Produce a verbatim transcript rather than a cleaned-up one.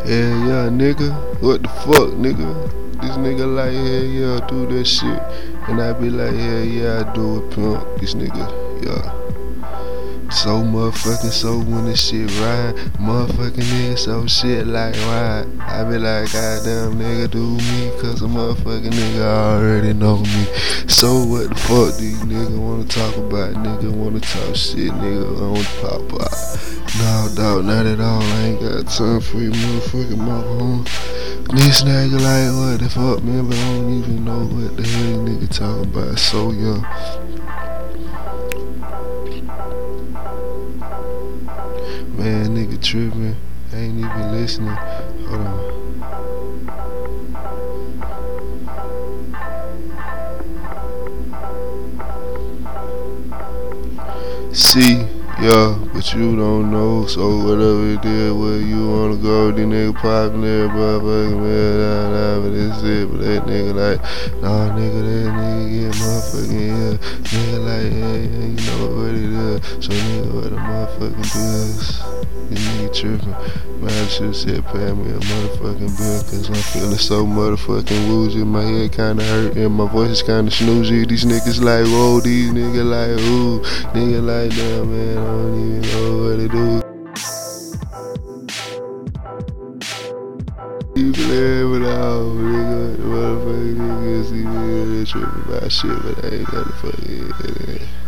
Hell yeah, nigga. What the fuck, nigga? This nigga like, hell yeah, do that shit. And I be like, hell yeah, I do it, pimp. This nigga, yeah. So motherfucking so when this shit ride, motherfucking nigga so shit like why? I be like, goddamn nigga do me, cause a motherfucking nigga already know me. So what the fuck these niggas wanna talk about? Nigga wanna talk shit, nigga wanna pop out. No dog, not at all, I ain't got time for you motherfucking motherfucker. This nigga like what the fuck, man, but I don't even know what the hell nigga talking about. So young. Man, nigga tripping. I ain't even listening. Hold on. See, yeah, but you don't know. So whatever it is, where you wanna go, the nigga poppin' there, motherfucking man, nah, nah, but that's it. But that nigga like, nah, nigga, that nigga get motherfucking yeah. Nigga like, hey, hey, you know what it is. So nigga, what the motherfucking bills? This nigga trippin'. Man, I should've said pay me a motherfucking bill, cause I'm feeling so motherfucking woozy. My head kinda hurt and my voice is kinda snoozy. These niggas like, whoa, these niggas like, ooh. Nigga like, damn, man, I don't even know what to do. You playing with all, nigga, the motherfucking niggas, see me, they trippin' about shit, but I ain't got to fucking